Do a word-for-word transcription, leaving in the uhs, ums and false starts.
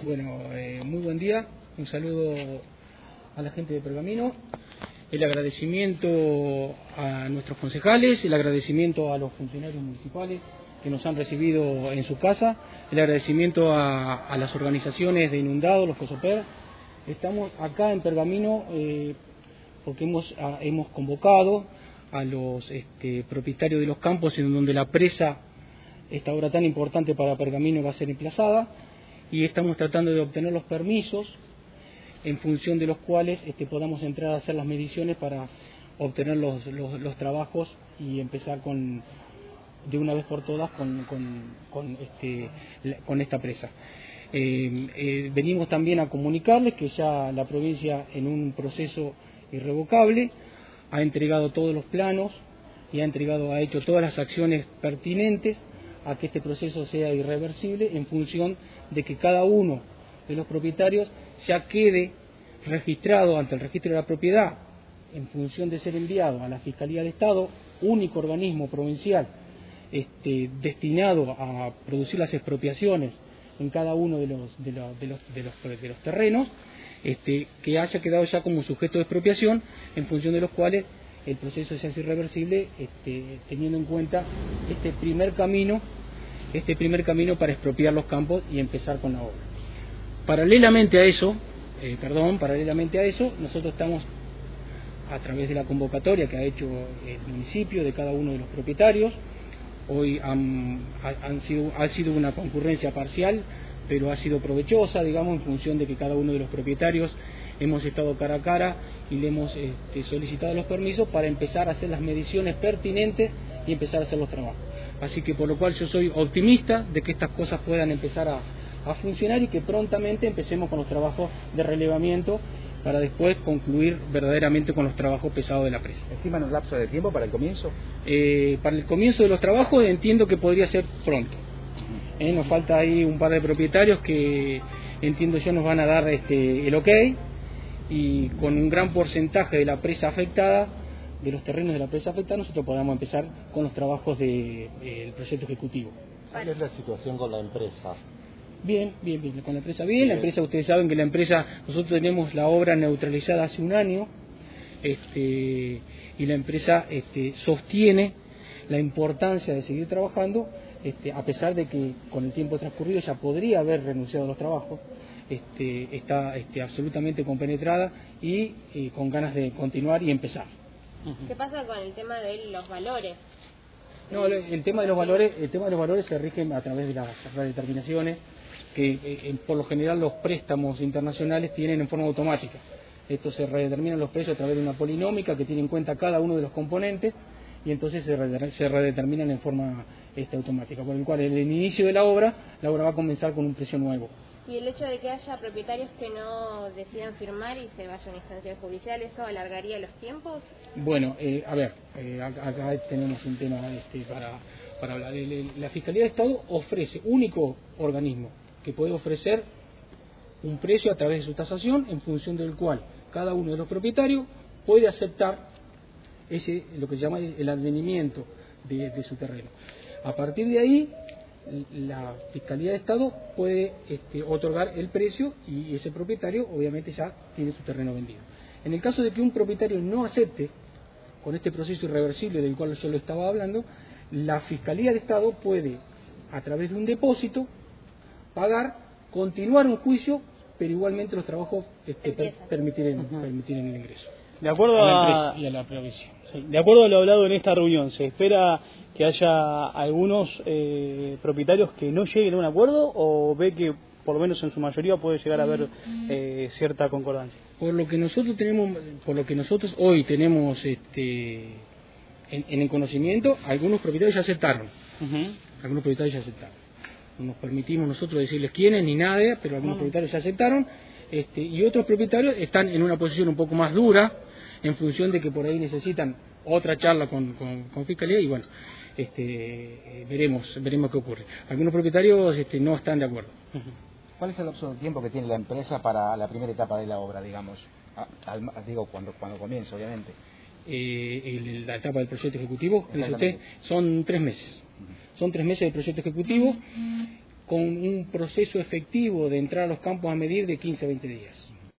Bueno, eh, muy buen día, un saludo a la gente de Pergamino, el agradecimiento a nuestros concejales, el agradecimiento a los funcionarios municipales que nos han recibido en su casa, el agradecimiento a, a las organizaciones de inundados, los COSOPER. Estamos acá en Pergamino eh, porque hemos, a, hemos convocado a los este, propietarios de los campos en donde la presa, esta obra tan importante para Pergamino, va a ser emplazada, y estamos tratando de obtener los permisos en función de los cuales este, podamos entrar a hacer las mediciones para obtener los, los, los trabajos y empezar con, de una vez por todas con, con, con, este, con esta presa. Eh, eh, venimos también a comunicarles que ya la provincia, en un proceso irrevocable, ha entregado todos los planos y ha entregado, ha hecho todas las acciones pertinentes a que este proceso sea irreversible, en función de que cada uno de los propietarios ya quede registrado ante el registro de la propiedad, en función de ser enviado a la Fiscalía de Estado, único organismo provincial este, destinado a producir las expropiaciones en cada uno de los, de los, de los, de los, de los terrenos, este, que haya quedado ya como sujeto de expropiación, en función de los cuales el proceso sea irreversible, este, teniendo en cuenta este primer camino, este primer camino para expropiar los campos y empezar con la obra. Paralelamente a eso, eh, perdón, paralelamente a eso, nosotros estamos, a través de la convocatoria que ha hecho el municipio de cada uno de los propietarios, hoy han, han sido, ha sido una concurrencia parcial, pero ha sido provechosa, digamos, en función de que cada uno de los propietarios hemos estado cara a cara y le hemos este, solicitado los permisos para empezar a hacer las mediciones pertinentes y empezar a hacer los trabajos. Así que por lo cual yo soy optimista de que estas cosas puedan empezar a, a funcionar y que prontamente empecemos con los trabajos de relevamiento para después concluir verdaderamente con los trabajos pesados de la presa. ¿Estiman un lapso de tiempo para el comienzo? Eh, para el comienzo de los trabajos entiendo que podría ser pronto. Eh, nos falta ahí un par de propietarios que entiendo yo nos van a dar este, el ok, y con un gran porcentaje de la presa afectada, de los terrenos de la presa afectada, nosotros podamos empezar con los trabajos del de, proyecto ejecutivo. ¿Cuál es la situación con la empresa? Bien, bien, bien, con la empresa bien, bien. La empresa, ustedes saben que la empresa, nosotros tenemos la obra neutralizada hace un año, este, y la empresa este, sostiene la importancia de seguir trabajando, este, a pesar de que con el tiempo transcurrido ya podría haber renunciado a los trabajos. Este, está este, absolutamente compenetrada y, y con ganas de continuar y empezar. ¿Qué pasa con el tema de los valores? No, el, el tema de los valores, el tema de los valores se rige a través de las redeterminaciones que eh, por lo general los préstamos internacionales tienen en forma automática. Esto se redeterminan los precios a través de una polinómica que tiene en cuenta cada uno de los componentes y entonces se, re, se redeterminan en forma este, automática, por el cual en el inicio de la obra, la obra va a comenzar con un precio nuevo. ¿Y el hecho de que haya propietarios que no decidan firmar y se vayan a instancias judiciales, eso alargaría los tiempos? Bueno, eh, a ver, eh, acá, acá tenemos un tema este, para, para hablar. El, el, la Fiscalía de Estado ofrece, único organismo que puede ofrecer un precio a través de su tasación, en función del cual cada uno de los propietarios puede aceptar ese, lo que se llama el advenimiento de, de su terreno. A partir de ahí, la Fiscalía de Estado puede este, otorgar el precio y ese propietario obviamente ya tiene su terreno vendido. En el caso de que un propietario no acepte, con este proceso irreversible del cual yo lo estaba hablando, la Fiscalía de Estado puede, a través de un depósito, pagar, continuar un juicio, pero igualmente los trabajos este, per, permitiren, uh-huh. permitiren el ingreso. De acuerdo a la a, empresa y a la provincia. Sí, de acuerdo a lo hablado en esta reunión, ¿se espera que haya algunos eh, propietarios que no lleguen a un acuerdo o ve que por lo menos en su mayoría puede llegar a haber eh, cierta concordancia? Por lo que nosotros tenemos, por lo que nosotros hoy tenemos este, en, en el conocimiento, algunos propietarios ya aceptaron. Uh-huh. Algunos propietarios ya aceptaron. No nos permitimos nosotros decirles quiénes ni nada, pero algunos uh-huh. propietarios ya aceptaron. Este, y otros propietarios están en una posición un poco más dura, en función de que por ahí necesitan otra charla con, con, con Fiscalía y bueno, este, eh, veremos veremos qué ocurre. Algunos propietarios este, no están de acuerdo. ¿Cuál es el lapso de tiempo que tiene la empresa para la primera etapa de la obra, digamos? Al, digo, cuando, cuando comienza, obviamente. Eh, el, la etapa del proyecto ejecutivo, dice usted, son tres meses. Uh-huh. Son tres meses de proyecto ejecutivo. con un proceso efectivo de entrar a los campos a medir de quince a veinte días.